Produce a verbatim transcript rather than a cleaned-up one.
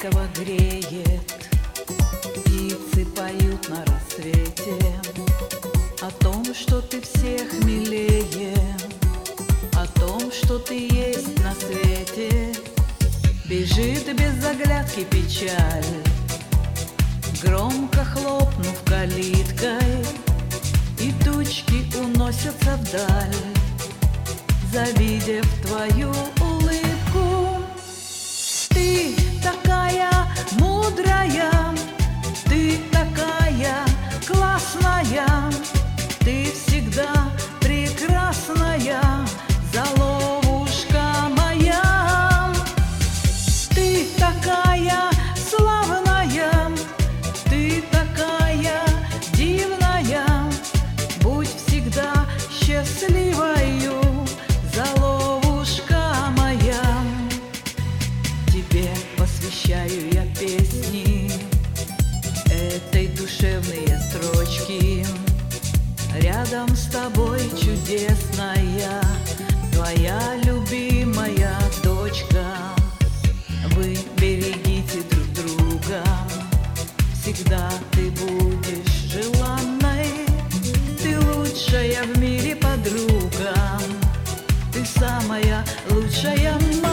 ласково греет. Птицы поют на рассвете о том, что ты всех милее, о том, что ты есть на свете. Бежит без оглядки печаль, громко хлопнув калиткой, и тучки уносятся вдаль, завидев твою улыбку. Ты такая мудрая, ты такая классная, ты всегда прекрасная, заловушка моя. Ты такая славная, ты такая дивная, будь всегда счастливою, заловушка моя. Тебе посвящаю я песни, этой душевные строчки. Рядом с тобой чудесная твоя любимая дочка. Вы берегите друг друга, всегда ты будешь желанной. Ты лучшая в мире подруга, ты самая лучшая мама.